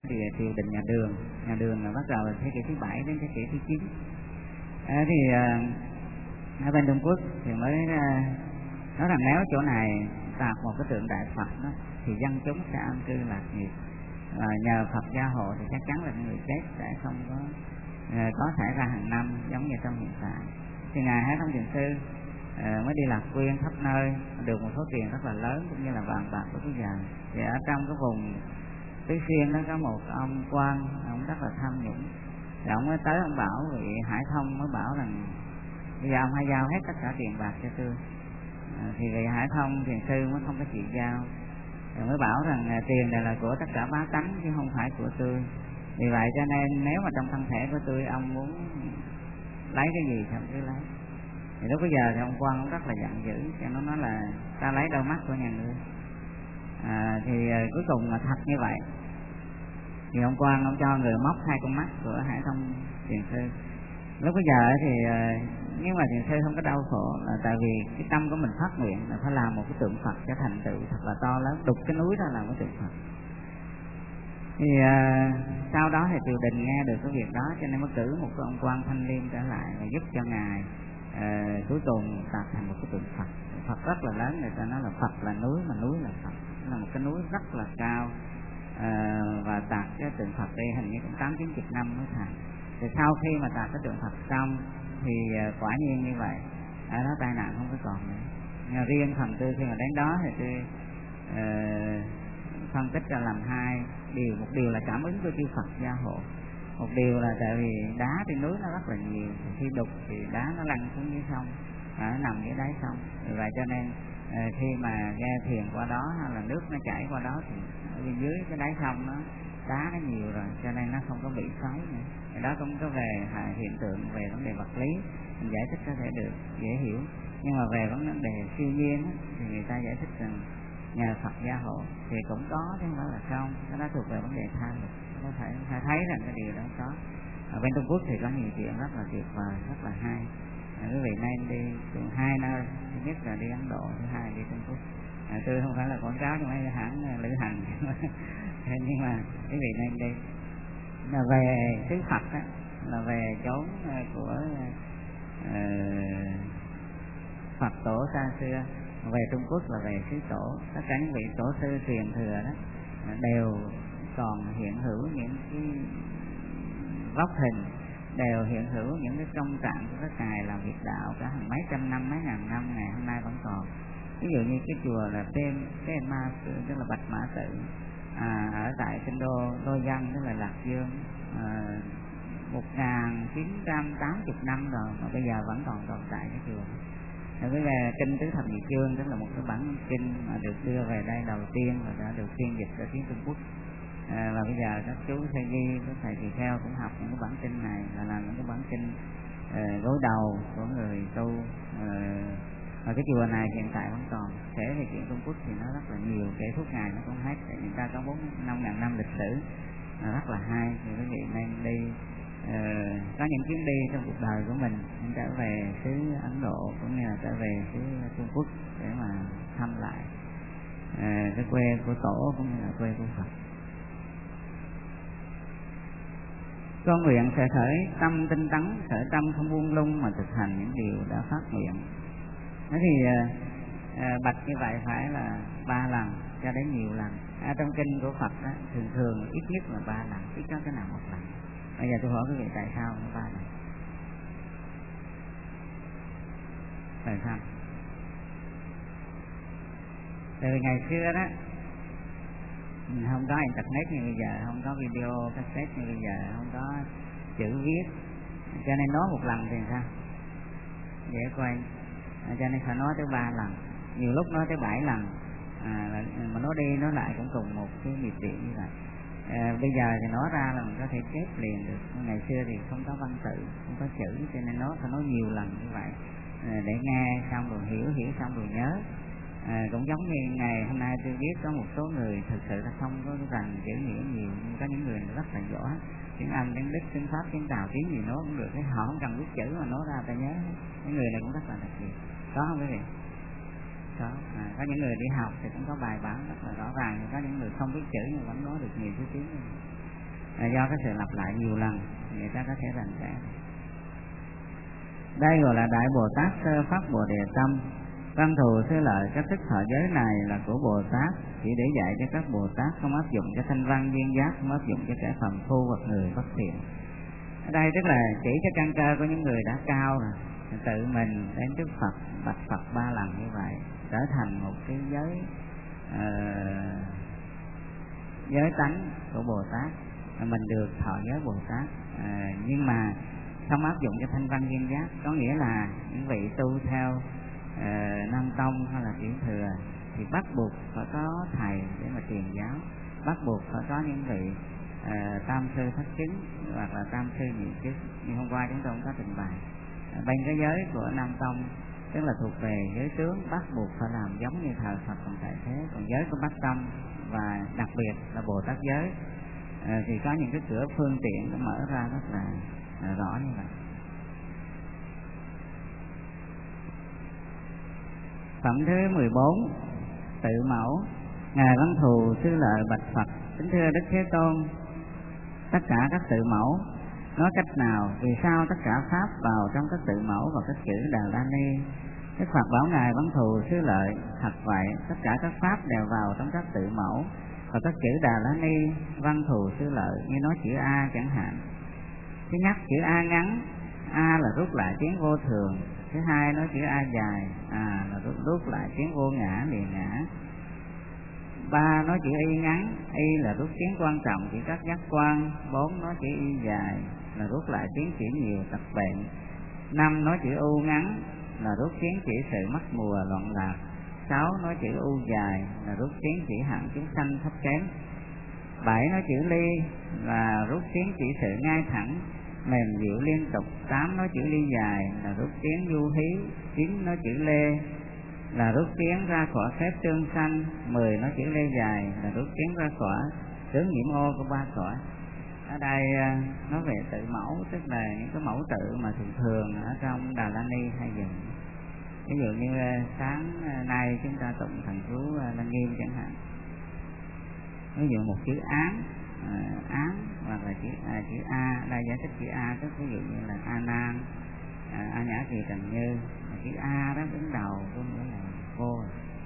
thì triều đình nhà Đường là bắt đầu thế kỷ thứ 7 đến thế kỷ thứ 9. Ở bên Trung Quốc thì mới nói rằng nếu chỗ này tạc một cái tượng Đại Phật đó, thì dân chúng sẽ an cư lạc nghiệp, và nhờ Phật gia hộ thì chắc chắn là người chết sẽ không có xảy ra hàng năm giống như trong hiện tại. Thì ngài Hải Thông Thiền Sư mới đi lạc quyên khắp nơi, được một số tiền rất là lớn cũng như là vàng bạc của cái giờ. Thì ở trong cái vùng Tứ Xuyên đó có một ông quan, ông rất là tham nhũng. Thì ông mới tới ông bảo vị Hải Thông, mới bảo rằng bây giờ ông hãy giao hết tất cả tiền bạc cho tôi. Thì vị Hải Thông Thiền Sư mới không có chịu giao, rồi mới bảo rằng tiền này là của tất cả bá tánh chứ không phải của tôi. Vì vậy cho nên nếu mà trong thân thể của tôi ông muốn lấy cái gì thì ông cứ lấy. Thì lúc bây giờ thì ông quan cũng rất là giận dữ, cho nó nói là ta lấy đôi mắt của nhà ngươi. Thì cuối cùng là thật như vậy. Thì ông quan ông cho người móc 2 con mắt của Hải Thông Thiền Sư. Lúc bây giờ thì nhưng mà Thiền Sư không có đau khổ, là tại vì cái tâm của mình phát nguyện là phải làm một cái tượng Phật cho thành tựu thật là to lớn, đục cái núi ra làm cái tượng Phật. Thì sau đó thì triều đình nghe được cái việc đó, cho nên mới cử một cái ông quan thanh liêm trở lại và giúp cho ngài cuối cùng tạo thành một cái tượng Phật. Phật rất là lớn, người ta nói là Phật là núi mà núi là Phật, là một cái núi rất là cao. Và tạc cái tượng Phật đây hình như cũng 8-9 năm mới thành. Thì sau khi mà tạc cái tượng Phật xong thì quả nhiên như vậy, ở đó tai nạn không có còn nữa. Riêng phần tôi khi mà đến đó thì tôi phân tích ra làm 2 điều. Một điều là cảm ứng của chư Phật gia hộ, một điều là tại vì đá trên núi nó rất là nhiều, khi đục thì đá nó lăn xuống dưới sông, nó nằm dưới đáy sông. Vì vậy cho nên khi mà ghe thuyền qua đó hay là nước nó chảy qua đó thì ở bên dưới cái đáy sông nó đá nó nhiều rồi, cho nên nó không có bị xoáy nữa. Thì đó cũng có về hiện tượng về vấn đề vật lý, mình giải thích có thể được dễ hiểu. Nhưng mà về vấn đề siêu nhiên thì người ta giải thích rằng nhờ Phật gia hộ thì cũng có chứ không phải là không. Cái đó thuộc về vấn đề tha lực, có thể thấy rằng cái điều đó có. Ở bên Trung Quốc thì có nhiều chuyện rất là tuyệt vời, rất là hay. Quý vị nên đi từ 2 nơi, thứ nhất là đi Ấn Độ, thứ hai đi Trung Quốc. Tôi không phải là quảng cáo cho mấy hãng lữ hành nhưng mà quý vị nên đi. Là về xứ Phật á, là về chốn của Phật tổ xa xưa. Về Trung Quốc là về xứ Tổ. Tất cả những vị tổ sư truyền thừa đó đều còn hiện hữu những cái góc hình, đều hiện hữu những cái công trạng của các ngài làm việc đạo cả hàng mấy trăm năm, mấy ngàn năm, ngày hôm nay vẫn còn. Ví dụ như cái chùa là Ma, tức là Bạch Mã Tự, ở tại kinh đô Lô Dân, tức là Lạc Dương, 1980 năm rồi mà bây giờ vẫn còn tồn tại cái chùa. Rồi cái kinh Tứ Thập Nhị Chương, tức là một cái bản kinh mà được đưa về đây đầu tiên và đã được phiên dịch ra tiếng Trung Quốc. Và bây giờ các chú thầy Di, các thầy tỳ kheo cũng học những cái bản kinh này, là làm những cái bản kinh gối đầu của người tu. Và cái chùa này hiện tại vẫn còn. Kể về chuyện Trung Quốc thì nó rất là nhiều, kể suốt ngày nó không hết. Người ta có 4-5 năm lịch sử rất là hay. Thì quý vị nên đi có những chuyến đi trong cuộc đời của mình, trở về xứ Ấn Độ cũng như là trở về xứ Trung Quốc để mà thăm lại cái quê của Tổ cũng như là quê của Phật. Con nguyện sẽ khởi tâm tinh tấn, khởi tâm không buông lung mà thực hành những điều đã phát nguyện. Thế thì bạch như vậy phải là 3 lần cho đến nhiều lần. Trong kinh của Phật đó, thường ít nhất là 3 lần, ít có cái nào 1 lần. Bây giờ tôi hỏi quý vị tại sao nó 3 lần? Tại sao? Từ ngày xưa đó không có internet như bây giờ, không có video cassette như bây giờ, không có chữ viết, cho nên nói 1 lần thì sao? Dễ quên. Cho nên phải nói tới 3 lần, nhiều lúc nói tới 7 lần, mà nói đi nói lại cũng cùng một cái nhịp điệu như vậy. Bây giờ thì nói ra là mình có thể chép liền được. Ngày xưa thì không có văn tự, không có chữ, cho nên nó phải nói nhiều lần như vậy để nghe xong rồi hiểu xong rồi nhớ. Cũng giống như ngày hôm nay tôi biết có một số người thực sự là không có rành chữ nghĩa nhiều, nhưng có những người rất là giỏi tiếng Anh, tiếng Đức, tiếng Pháp, tiếng Tàu, tiếng gì nói cũng được. Cái họ không cần biết chữ mà nói ra ta nhớ. Những người này cũng rất là đặc biệt. Có không quý vị? Có những người đi học thì cũng có bài bản rất là rõ ràng, có những người không biết chữ nhưng vẫn nói được nhiều thứ tiếng. do cái sự lặp lại nhiều lần người ta có thể rành rẽ. Đây gọi là Đại Bồ Tát Sơ Phát Bồ Đề Tâm. Văn thù xứ lợi, cách thức thọ giới này là của Bồ Tát, chỉ để dạy cho các Bồ Tát, không áp dụng cho thanh văn duyên giác, không áp dụng cho kẻ phàm phu hoặc người bất thiện. Ở đây tức là chỉ cho căn cơ của những người đã cao rồi, tự mình đến trước Phật, bạch Phật 3 lần như vậy, trở thành một cái giới tánh của Bồ Tát, mình được thọ giới Bồ Tát. Nhưng mà không áp dụng cho thanh văn duyên giác, có nghĩa là những vị tu theo Nam Tông hay là Tiểu Thừa thì bắt buộc phải có thầy để mà truyền giáo, bắt buộc phải có những vị tam sư thất chứng hoặc là tam sư nhị chứng. Như hôm qua chúng tôi cũng có trình bày, bên cái giới của Nam Tông tức là thuộc về giới tướng, bắt buộc phải làm giống như thờ Phật còn tại thế. Còn giới của Bắc Tông và đặc biệt là Bồ Tát giới thì có những cái cửa phương tiện nó mở ra rất là rõ như vậy. Phẩm thứ 14, tự mẫu. Ngài Văn Thù xứ lợi bạch Phật: kính thưa Đức Thế Tôn, tất cả các tự mẫu nói cách nào, vì sao tất cả pháp vào trong các tự mẫu và các chữ Đà La Ni? Đức Phật bảo Ngài Văn Thù xứ lợi: thật vậy, tất cả các pháp đều vào trong các tự mẫu và các chữ Đà La Ni. Văn Thù xứ lợi, như nói chữ A chẳng hạn. Thứ nhất, chữ A ngắn, A là rút lại tiếng vô thường. Thứ hai, nói chữ A dài, là rút lại tiếng vô ngã liền ngã. Ba, nói chữ Y ngắn, Y là rút tiếng quan trọng chỉ các giác quan. Bốn, nói chữ Y dài là rút lại tiếng chỉ nhiều tật bệnh. Năm, nói chữ U ngắn là rút tiếng chỉ sự mắc mùa loạn lạc. Sáu, nói chữ U dài là rút tiếng chỉ hạng chúng sanh thấp kém. Bảy, nói chữ Ly là rút tiếng chỉ sự ngay thẳng mềm dịu liên tục. 8, nói chữ Ly dài là rút tiếng du hí. 9, nói chữ Lê là rút tiếng ra khỏi phép tương sanh. 10, nói chữ Lê dài là rút tiếng ra khỏi tướng nhiễm ô của 3 cõi. Ở đây nói về tự mẫu, tức là những cái mẫu tự mà thường thường ở trong Đà La Ni hay dùng. Ví dụ như sáng nay chúng ta tụng thần chú Lăng Nghiêm chẳng hạn, ví dụ một chữ án hoặc là chữ A. Đây giải thích chữ A tức ví dụ như là A Nan, A Nhã Kỳ Trần Như. Chữ A đó đứng đầu có nghĩa là vô,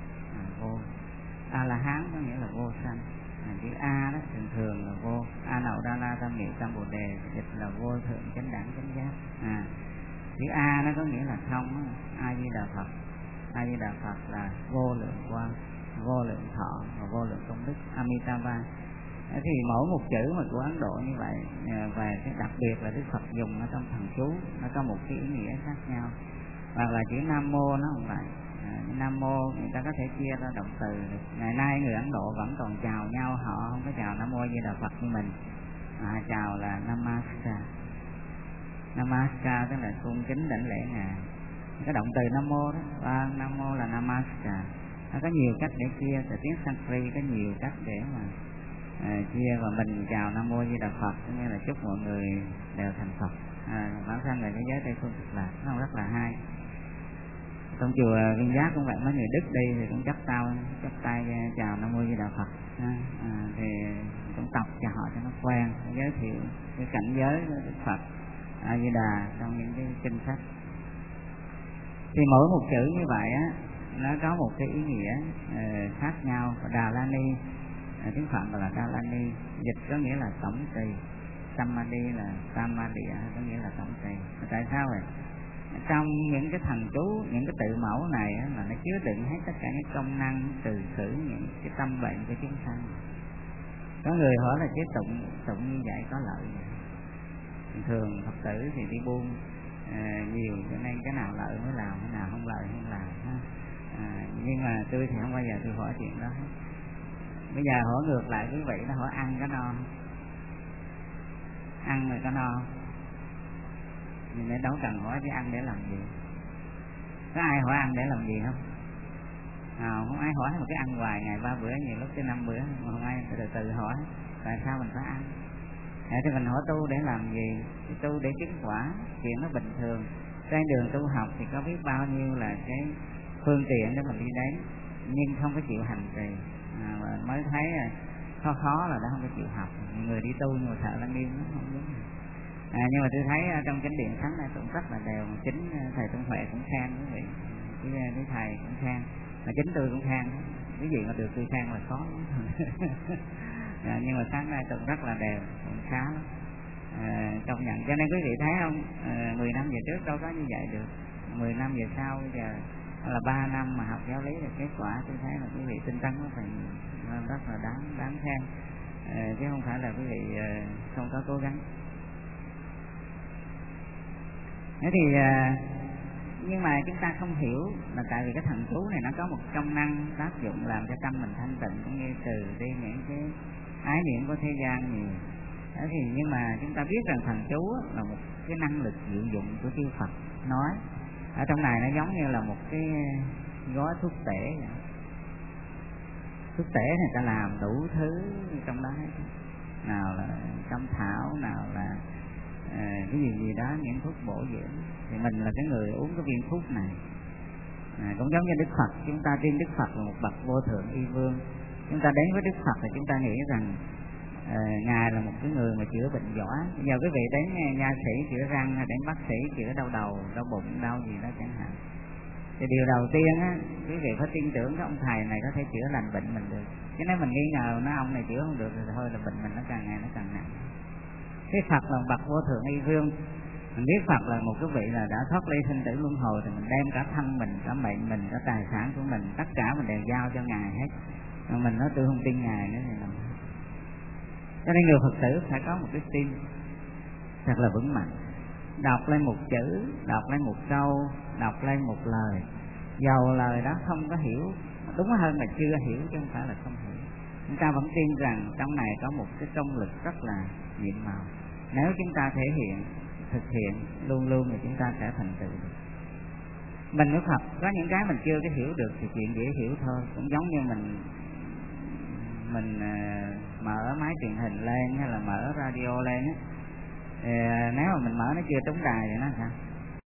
A La Hán có nghĩa là vô sanh. Chữ A đó thường thường là vô. A Nậu Đa La Tam Niệm Tam Bồ Đề dịch là vô thượng chánh đẳng chánh giác. Chữ A nó có nghĩa là không. A Di Đà Phật, A Di Đà Phật là vô lượng quang, vô lượng thọ và vô lượng công đức, Amitabha. Thì mỗi một chữ mà của Ấn Độ như vậy, và cái đặc biệt là Đức Phật dùng ở trong thần chú nó có một cái ý nghĩa khác nhau. Hoặc là chữ Nam Mô nó không vậy. Nam Mô người ta có thể chia ra động từ. Ngày nay người Ấn Độ vẫn còn chào nhau, họ không có chào Nam Mô Di Đà Phật như mình, chào là Namaskar. Namaskar tức là cung kính đảnh lễ Ngài. Cái động từ Nam Mô đó, Nam Mô là Namaskar. Nó có nhiều cách để chia, từ tiếng Sanskrit có nhiều cách để mà chia. Và mình chào Nam Mô Di Đà Phật nghĩa là chúc mọi người đều thành Phật. Bản thân là cái giới Tây Phương Cực Lạc nó rất là hay. Trong chùa Viên Giác cũng vậy, mấy người Đức đi thì cũng chắp tay chào Nam Mô Di Đà Phật. Thì cũng tập cho họ cho nó quen, giới thiệu cái cảnh giới của Đức Phật A Di Đà trong những cái kinh sách. Thì mỗi một chữ như vậy á, nó có một cái ý nghĩa khác nhau. Đà La Ni, tiếng Phạn gọi là Đà La Ni, dịch có nghĩa là tổng trì. Samadhi là Samadhi, có nghĩa là tổng trì. Tại sao vậy? Trong những cái thần chú, những cái tự mẫu này á, là nó chứa đựng hết tất cả những công năng từ xử những cái tâm bệnh của chúng sanh. Có người hỏi là chứ tụng như vậy có lợi gì? Thường Phật tử thì đi buôn nhiều, cho nên cái nào lợi mới làm, cái nào không lợi không làm. Nhưng mà tôi thì không bao giờ tôi hỏi chuyện đó hết. Bây giờ hỏi ngược lại quý vị, nó hỏi ăn có no, ăn rồi có no, nhưng mà đâu cần hỏi chứ ăn để làm gì. Có ai hỏi ăn để làm gì không? Không ai hỏi, mà cứ ăn hoài, ngày 3 bữa, nhiều lúc tới 5 bữa, mà không ai từ hỏi tại sao mình phải ăn. Thì mình hỏi tu để làm gì? Thì tu để chứng quả, chuyện nó bình thường. Trên đường tu học thì có biết bao nhiêu là cái phương tiện để mình đi đến, nhưng không có chịu hành trì, mới thấy khó là đã không có chịu học. người đi tu nhưng mà sợ lăng nghiêm nó không đúng. Nhưng mà tôi thấy trong chánh điện sáng nay cũng rất là đều, chính thầy Tuấn Huệ cũng khen quý vị, cái thầy cũng khen, mà chính tôi cũng khen, cái gì mà được tôi khen là khó nhưng mà sáng nay cũng rất là đều, cũng khá công nhận. Cho nên quý vị thấy không, 10 năm về trước đâu có như vậy được, 10 năm về sau bây giờ là 3 năm mà học giáo lý là kết quả tôi thấy là quý vị tinh tấn nó phải rất là đáng khen, chứ không phải là quý vị không có cố gắng. Thế thì nhưng mà chúng ta không hiểu là tại vì cái thần chú này nó có một công năng tác dụng làm cho tâm mình thanh tịnh, cũng như trừ đi những cái ái niệm của thế gian nhiều. Thế thì nhưng mà chúng ta biết rằng thần chú là một cái năng lực diệu dụng của chư Phật nói. Ở trong này nó giống như là một cái gói thuốc tể vậy. Thuốc tể này ta làm đủ thứ trong đó hết, nào là cam thảo, nào là cái gì đó, những thuốc bổ dưỡng. Thì mình là cái người uống cái viên thuốc này. Cũng giống như Đức Phật, chúng ta tin Đức Phật là một bậc vô thượng y vương. Chúng ta đến với Đức Phật thì chúng ta nghĩ rằng Ngài là một cái người mà chữa bệnh giỏi. Bây giờ quý vị đến nha sĩ chữa răng, hay đến bác sĩ chữa đau đầu, đau bụng, đau gì đó chẳng hạn. Thì điều đầu tiên á, quý vị phải tin tưởng cái ông thầy này có thể chữa lành bệnh mình được. Chứ nếu mình nghi ngờ nó ông này chữa không được thì thôi là bệnh mình nó càng ngày nó càng nặng. Cái Phật là bậc vô thượng y vương. Mình biết Phật là một cái vị là đã thoát ly sinh tử luân hồi, thì mình đem cả thân mình, cả mệnh mình, cả tài sản của mình, tất cả mình đều giao cho Ngài hết. Mà mình nói tôi không tin Ngài nữa thì làm. Cho nên người Phật tử phải có một cái tin thật là vững mạnh. Đọc lên một chữ, đọc lên một câu, đọc lên một lời, dầu lời đó không có hiểu, đúng hơn là chưa hiểu chứ không phải là không hiểu, chúng ta vẫn tin rằng trong này có một cái công lực rất là nhiệm màu. Nếu chúng ta thể hiện, thực hiện luôn luôn thì chúng ta sẽ thành tựu được. Mình với Phật có những cái mình chưa có hiểu được thì chuyện dễ hiểu thôi. Cũng giống như mình mở máy truyền hình lên hay là mở radio lên á, thì nếu mà mình mở nó chưa trúng đài thì nó sao?